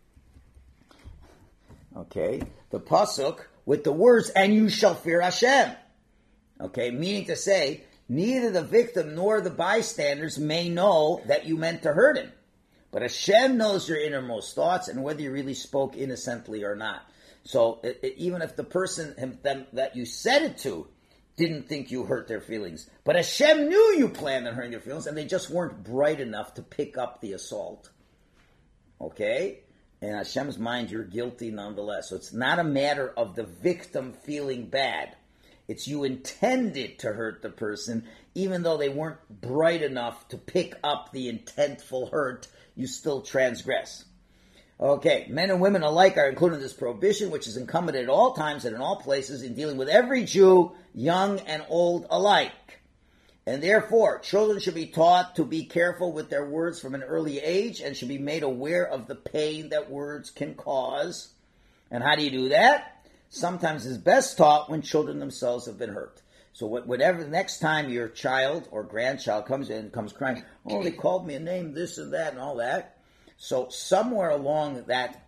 A: Okay, the pasuk with the words, "And you shall fear Hashem." Okay, meaning to say, neither the victim nor the bystanders may know that you meant to hurt him. But Hashem knows your innermost thoughts and whether you really spoke innocently or not. So even if the person that you said it to didn't think you hurt their feelings, but Hashem knew you planned on hurting their feelings and they just weren't bright enough to pick up the assault. Okay? In Hashem's mind, you're guilty nonetheless. So it's not a matter of the victim feeling bad. It's you intended to hurt the person, even though they weren't bright enough to pick up the intentful hurt, you still transgress. Okay, men and women alike are included in this prohibition, which is incumbent at all times and in all places in dealing with every Jew, young and old alike. And therefore, children should be taught to be careful with their words from an early age and should be made aware of the pain that words can cause. And how do you do that? Sometimes it's best taught when children themselves have been hurt. So whatever, next time your child or grandchild comes in and comes crying, "Oh, they called me a name, this and that and all that." So somewhere along that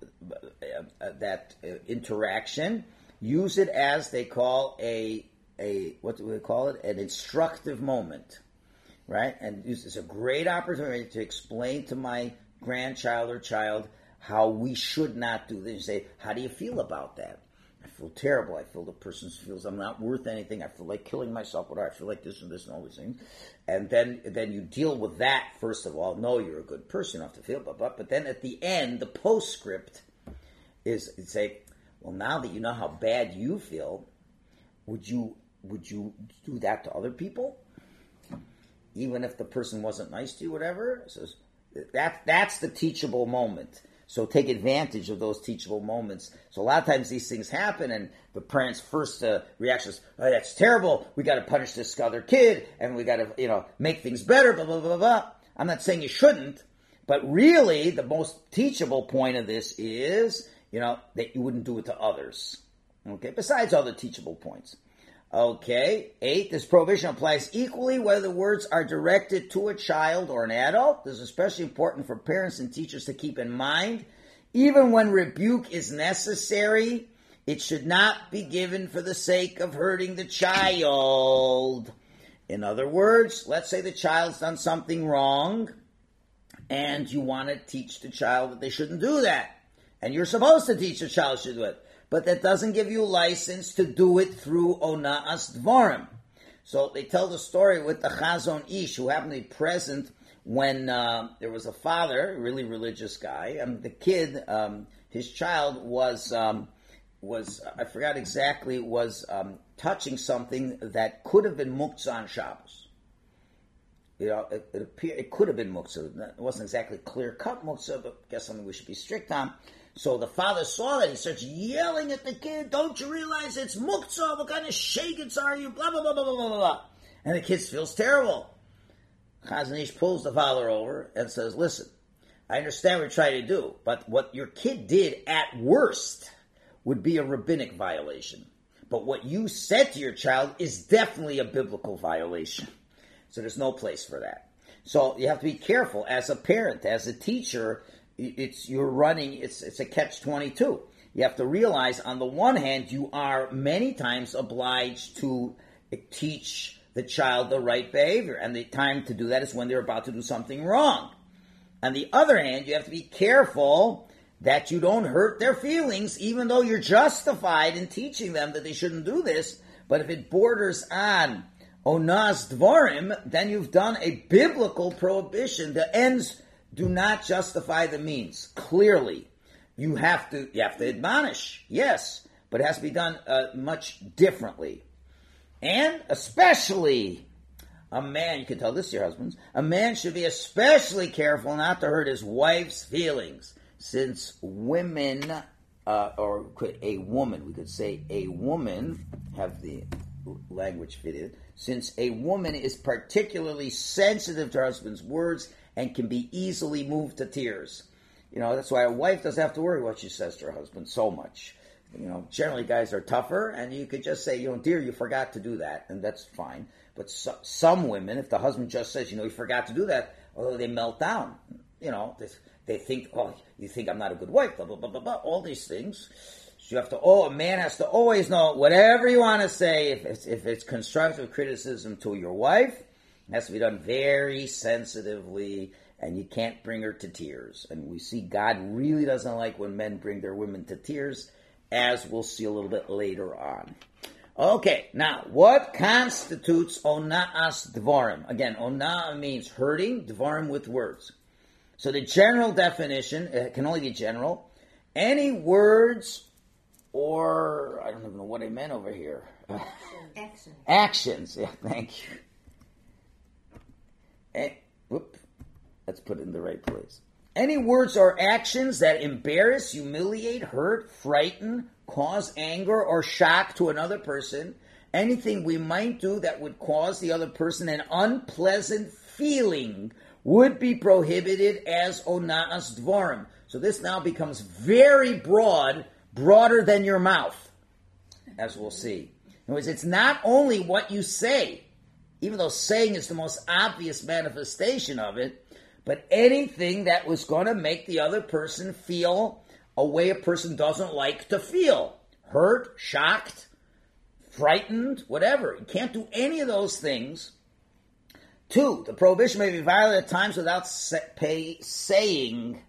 A: interaction, use it as they call what do they call it? An instructive moment, right? And use this as a great opportunity to explain to my grandchild or child how we should not do this. You say, "How do you feel about that?" "I feel terrible. I feel the person feels I'm not worth anything. I feel like killing myself. Whatever. I feel like this and this and all these things." And then you deal with that first of all. No, you're a good person. You don't have to feel but then at the end, the postscript is say, "Well, now that you know how bad you feel, would you do that to other people, even if the person wasn't nice to you, whatever?" So that's the teachable moment. So take advantage of those teachable moments. So a lot of times these things happen, and the parents' first reaction is, "Oh, that's terrible. We got to punish this other kid, and we got to, make things better." Blah blah blah blah. I'm not saying you shouldn't, but really the most teachable point of this is, that you wouldn't do it to others. Okay. Besides other teachable points. Okay. 8. This prohibition applies equally whether the words are directed to a child or an adult. This is especially important for parents and teachers to keep in mind. Even when rebuke is necessary, it should not be given for the sake of hurting the child. In other words, let's say the child's done something wrong, and you want to teach the child that they shouldn't do that. And you're supposed to teach the child to do it. But that doesn't give you license to do it through ona'as dvarim. So they tell the story with the Chazon Ish, who happened to be present when there was a father, a really religious guy, and the kid, his child was I forgot exactly, was touching something that could have been muktzah on Shabbos. It could have been muktzah. It wasn't exactly clear-cut muktzah, but I guess something we should be strict on. So the father saw that. He starts yelling at the kid, "Don't you realize it's muktzah? What kind of shagets are you? Blah, blah, blah, blah, blah, blah, blah." And the kid feels terrible. Chazon Ish pulls the father over and says, "Listen, I understand what you're trying to do, but what your kid did at worst would be a rabbinic violation. But what you said to your child is definitely a biblical violation. So there's no place for that." So you have to be careful as a parent, as a teacher. It's a catch-22. You have to realize, on the one hand, you are many times obliged to teach the child the right behavior, and the time to do that is when they're about to do something wrong. On the other hand, you have to be careful that you don't hurt their feelings, even though you're justified in teaching them that they shouldn't do this. But if it borders on onas dvarim, then you've done a biblical prohibition. The ends do not justify the means. Clearly, you have to admonish, yes, but it has to be done much differently. And especially a man, you can tell this to your husbands, a man should be especially careful not to hurt his wife's feelings, since women, or a woman, we could say a woman, have the language fitted, since a woman is particularly sensitive to her husband's words and can be easily moved to tears. That's why a wife doesn't have to worry what she says to her husband so much. Generally guys are tougher, and you could just say, "Dear, you forgot to do that," and that's fine. But some women, if the husband just says, "You forgot to do that," although they melt down. They think, "Oh, you think I'm not a good wife," blah, blah, blah, blah, blah, all these things. So a man has to always know, whatever you want to say, if it's constructive criticism to your wife, it has to be done very sensitively, and you can't bring her to tears. And we see God really doesn't like when men bring their women to tears, as we'll see a little bit later on. Okay, now, what constitutes ona'as dvarim? Again, ona'ah means hurting, dvarim with words. So the general definition, it can only be general, any words or, I don't even know what I meant over here. Actions, yeah, thank you. Let's put it in the right place. Any words or actions that embarrass, humiliate, hurt, frighten, cause anger or shock to another person, anything we might do that would cause the other person an unpleasant feeling would be prohibited as ona'as dvarim. So this now becomes very broad, broader than your mouth, as we'll see. In other words, it's not only what you say, even though saying is the most obvious manifestation of it, but anything that was going to make the other person feel a way a person doesn't like to feel. Hurt, shocked, frightened, whatever. You can't do any of those things. 2, the prohibition may be violated at times without saying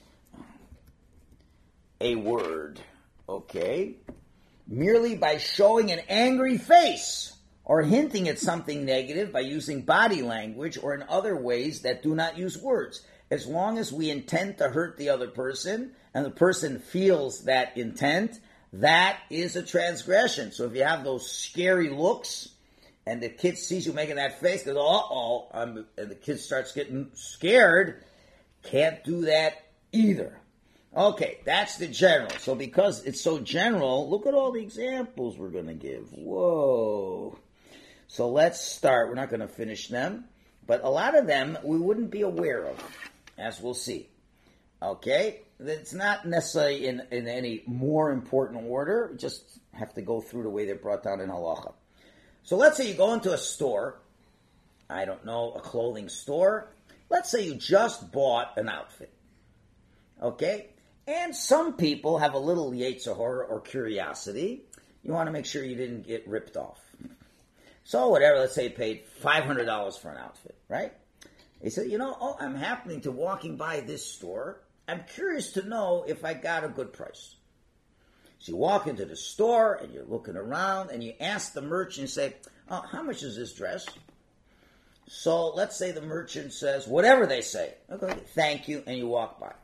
A: a word. Okay? Merely by showing an angry face or hinting at something negative by using body language or in other ways that do not use words. As long as we intend to hurt the other person and the person feels that intent, that is a transgression. So if you have those scary looks and the kid sees you making that face, goes, uh-oh, and the kid starts getting scared, can't do that either. Okay, that's the general. So because it's so general, look at all the examples we're going to give. Whoa. So let's start. We're not going to finish them, but a lot of them we wouldn't be aware of, as we'll see. Okay? It's not necessarily in any more important order. We just have to go through the way they're brought down in halacha. So let's say you go into a store, I don't know, a clothing store. Let's say you just bought an outfit. Okay? And some people have a little yetzer hara or curiosity. You want to make sure you didn't get ripped off. So whatever, let's say you paid $500 for an outfit, right? He said, I'm happening to walking by this store. I'm curious to know if I got a good price. So you walk into the store and you're looking around and you ask the merchant, you say, oh, how much is this dress? So let's say the merchant says, whatever they say, okay, thank you, and you walk by.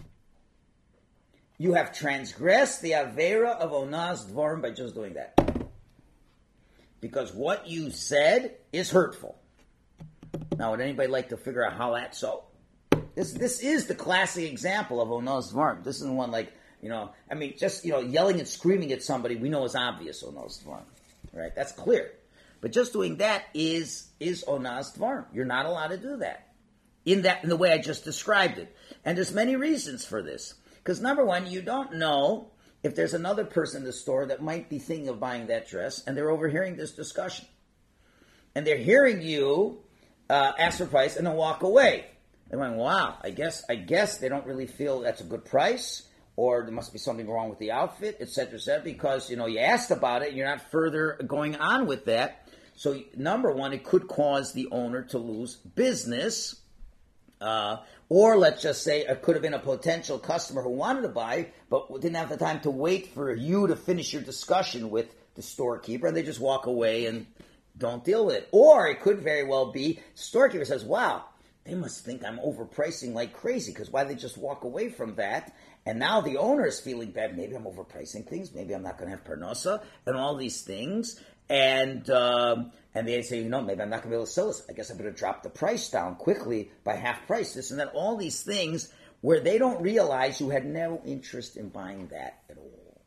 A: You have transgressed the Avera of Onaz Dvarim by just doing that. Because what you said is hurtful. Now, would anybody like to figure out how that's so? This is the classic example of Onaz Dvarim. This isn't one like, yelling and screaming at somebody we know is obvious Onaz Dvarim. Right? That's clear. But just doing that is Onaz Dvarim. You're not allowed to do that. In the way I just described it. And there's many reasons for this. Because number one, you don't know if there's another person in the store that might be thinking of buying that dress, and they're overhearing this discussion. And they're hearing you ask for price and then walk away. They're going, wow, I guess they don't really feel that's a good price, or there must be something wrong with the outfit, etc., because, you asked about it and you're not further going on with that. So, number one, it could cause the owner to lose business, or let's just say it could have been a potential customer who wanted to buy, but didn't have the time to wait for you to finish your discussion with the storekeeper, and they just walk away and don't deal with it. Or it could very well be, storekeeper says, wow, they must think I'm overpricing like crazy, because why they just walk away from that? And now the owner is feeling bad. Maybe I'm overpricing things. Maybe I'm not going to have parnasa and all these things. And they say, maybe I'm not going to be able to sell this. I guess I better drop the price down quickly by half price. This and that. All these things where they don't realize you had no interest in buying that at all.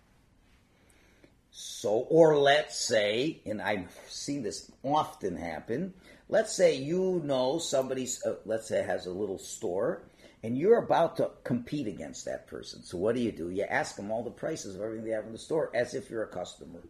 A: So, or let's say, and I've seen this often happen, let's say somebody's, let's say has a little store, and you're about to compete against that person. So what do? You ask them all the prices of everything they have in the store as if you're a customer.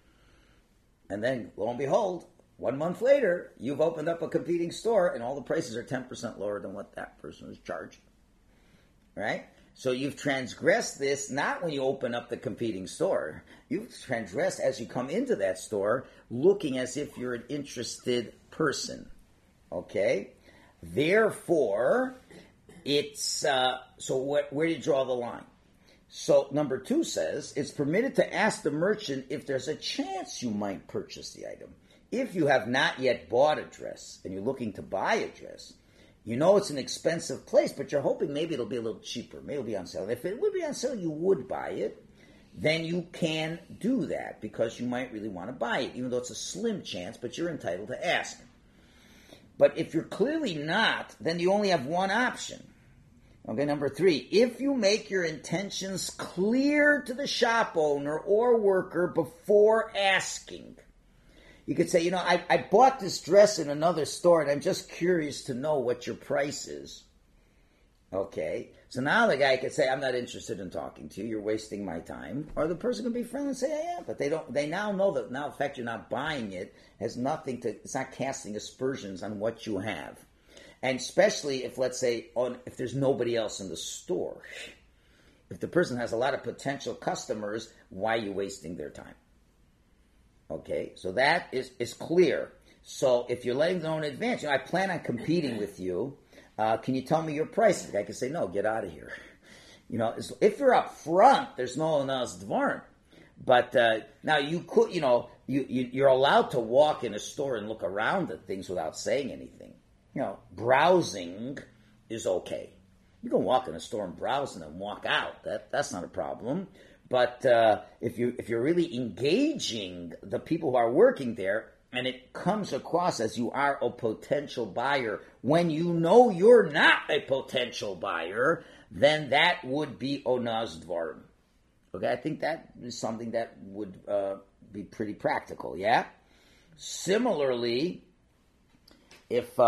A: And then, lo and behold, 1 month later, you've opened up a competing store and all the prices are 10% lower than what that person was charging. Right? So you've transgressed this not when you open up the competing store. You've transgressed as you come into that store looking as if you're an interested person. Okay? Therefore, it's, where do you draw the line? So number 2 says, it's permitted to ask the merchant if there's a chance you might purchase the item. If you have not yet bought a dress and you're looking to buy a dress, you know it's an expensive place, but you're hoping maybe it'll be a little cheaper. Maybe it'll be on sale. And if it would be on sale, you would buy it. Then you can do that because you might really want to buy it, even though it's a slim chance, but you're entitled to ask. But if you're clearly not, then you only have one option. Okay, number 3, if you make your intentions clear to the shop owner or worker before asking. You could say, I bought this dress in another store and I'm just curious to know what your price is. Okay, so now the guy could say, I'm not interested in talking to you, you're wasting my time. Or the person can be friendly and say, yeah, but they now know that now the fact you're not buying it has nothing to, it's not casting aspersions on what you have. And especially if, let's say, if there's nobody else in the store. If the person has a lot of potential customers, why are you wasting their time? Okay, so that is clear. So if you're letting them know in advance, I plan on competing with you. Can you tell me your price? The guy can say, no, get out of here. If you're up front, there's no Onaz Dvarim. But now you could, you're allowed to walk in a store and look around at things without saying anything. Browsing is okay. You can walk in a store and browse and then walk out. That's not a problem. But if you're really engaging the people who are working there, and it comes across as you are a potential buyer when you know you're not a potential buyer, then that would be Onaz Dvarim. Okay, I think that is something that would be pretty practical. Yeah. Similarly, if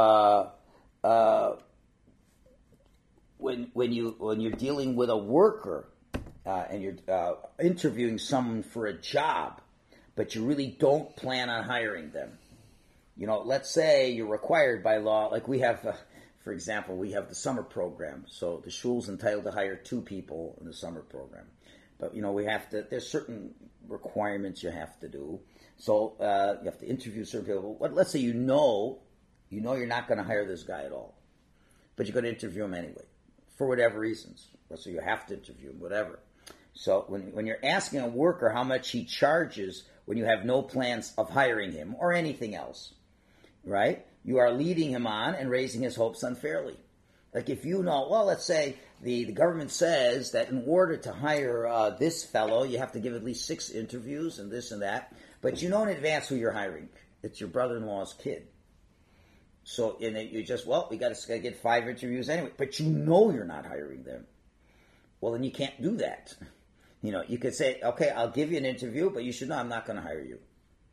A: when you're dealing with a worker and you're interviewing someone for a job, but you really don't plan on hiring them, let's say you're required by law, like we have, for example, we have the summer program, so the shul's entitled to hire 2 people in the summer program, but we have to. There's certain requirements you have to do, so you have to interview certain people. Let's say you know you're not going to hire this guy at all, but you're going to interview him anyway, for whatever reasons. So you have to interview him, whatever. So when you're asking a worker how much he charges when you have no plans of hiring him or anything else, right? You are leading him on and raising his hopes unfairly. Like if you know, well, let's say the government says that in order to hire this fellow, you have to give at least 6 interviews and this and that, but you know in advance who you're hiring. It's your brother-in-law's kid. So you just, we got to get 5 interviews anyway, but you know you're not hiring them. Well, then you can't do that. You could say, okay, I'll give you an interview, but you should know I'm not going to hire you.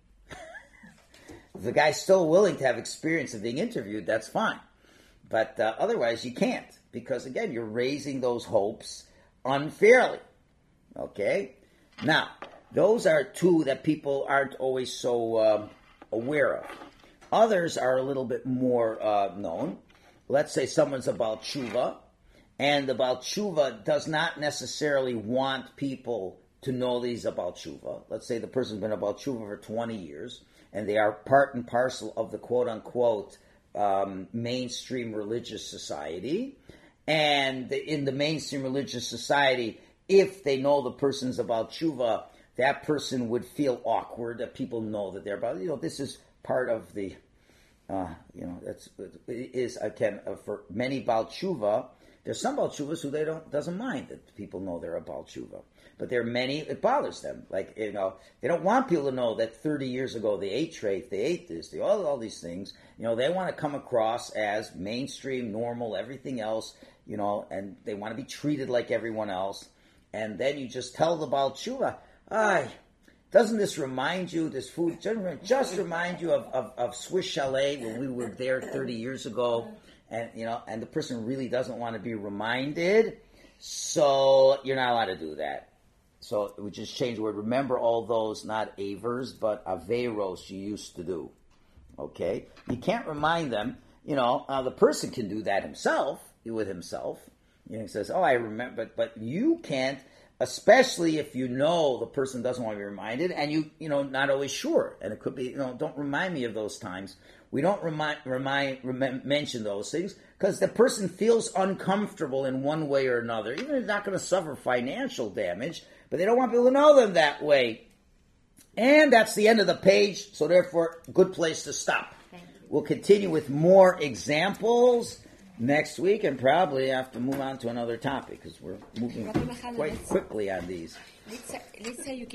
A: If the guy's still willing to have experience of being interviewed, that's fine. But otherwise, you can't. Because, again, you're raising those hopes unfairly. Okay? Now, those are 2 that people aren't always so aware of. Others are a little bit more known. Let's say someone's a Baal Tshuva. And the Baal Tshuva does not necessarily want people to know that he's a Baal Tshuva. Let's say the person's been a Baal Tshuva for 20 years, and they are part and parcel of the quote-unquote mainstream religious society. And in the mainstream religious society, if they know the person's a Baal Tshuva, that person would feel awkward that people know that they're Baal. This is part of the, for many Baal Tshuva. There's some Baal Tshuvas who doesn't mind that people know they're a Baal Tshuva. But there are many, it bothers them. Like, they don't want people to know that 30 years ago they ate treif, they ate this, all these things. They want to come across as mainstream, normal, everything else, and they want to be treated like everyone else. And then you just tell the Baal Tshuva, doesn't this remind you, this food, just remind you of Swiss Chalet when we were there 30 years ago? And the person really doesn't want to be reminded, so you're not allowed to do that. So we just change the word. Remember all those, not avers, but averos you used to do. Okay? You can't remind them. The person can do that with himself. He says, I remember, but you can't, especially if you know the person doesn't want to be reminded, and not always sure. And it could be, don't remind me of those times. We don't mention those things because the person feels uncomfortable in one way or another. Even if they're not going to suffer financial damage, but they don't want people to know them that way. And that's the end of the page, so therefore, good place to stop. We'll continue with more examples next week and probably have to move on to another topic because we're moving quite quickly on these.
C: Let's say you